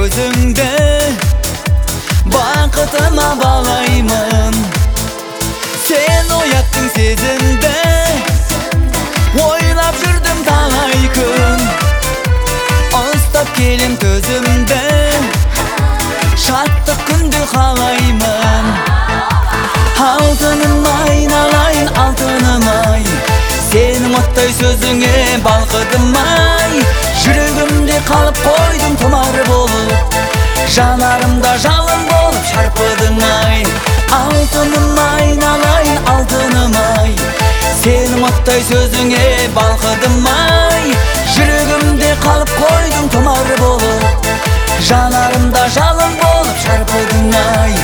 көзіңді, бақытыма балаймын. Сен ояттың сезімді, ойлап жүрдім талай күн. Ұстап келем төзімді, шаттық күнді қалаймын. Алтыным айналайын, алтыным-ай, сенің оттай сөзіңе балқыдым-ай. Жүрегімде қалып қойдың тұмар болып, жанарымда жалын болып шарпыдың-ай. Алтыным айналайын, алтыным-ай, сенің оттай сөзіңе балқыдым-ай. Жүрегімде қалып қойдың тұмар болып, жанарымда жалын болып шарпыдың-ай.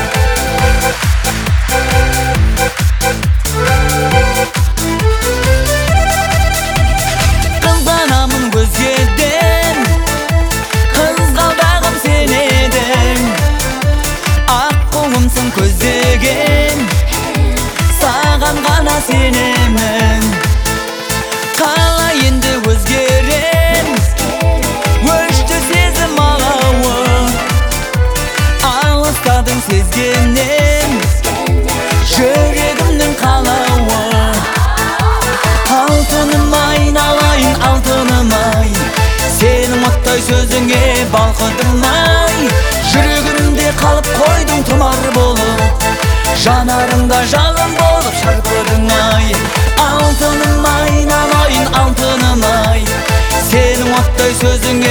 Қызғанамын өзгеден, қызғалдағым сен едің. Аққуымсың көздеген, саған ғана сенемін. Қалай енді өзгерем, өшті сезім алауы. Алыстадың сезгеннен, жүрегімнің қалауы. Алтыным айналайын, алтыным-ай, сенің оттай сөзіңе балқыдым-ай. Жүрегімде қалып қойдың тұмар болып, жанарымда жалын болып шарпыдың-ай. Алтыным айналайын, алтыным-ай, сенің оттай сөзіңе